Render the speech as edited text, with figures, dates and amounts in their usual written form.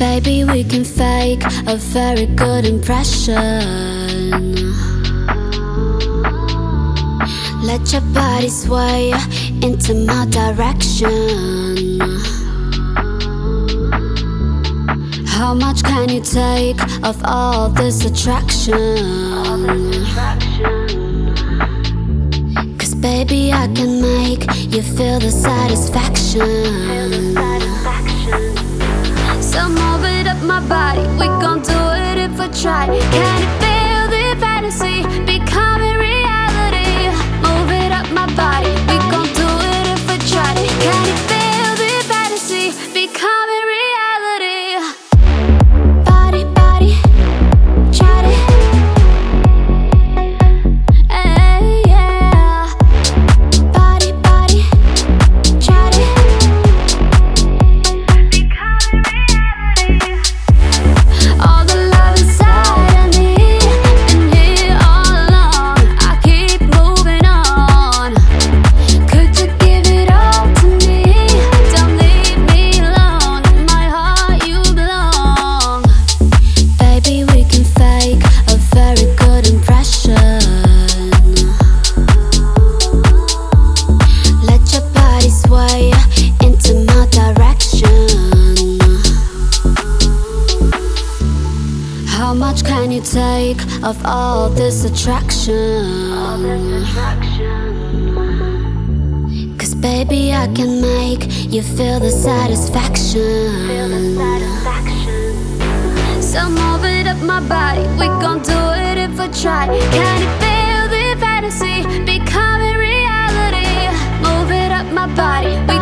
Baby, we can fake a very good impression. Let your body sway into my direction. How much can you take of all this attraction? Cause baby, I can make you feel the satisfaction. So move it up my body, we gon' do it if I try. Can you feel the fantasy becoming reality? Move it up my body, we gon' do it if I try. Can you feel the fantasy becoming reality? Body, body, try it. Hey, yeah. Body, body, try it. All the love inside of me, been here all along. I keep moving on. Could you give it all to me? Don't leave me alone. In my heart you belong. Baby, we can fake a very good impression. Let your body sway into my direction. How much can you take of all this attraction? Cause baby, I can make you feel the satisfaction. So move it up my body, we gon' do it if I try. Can you feel the fantasy becoming reality? Move it up my body, we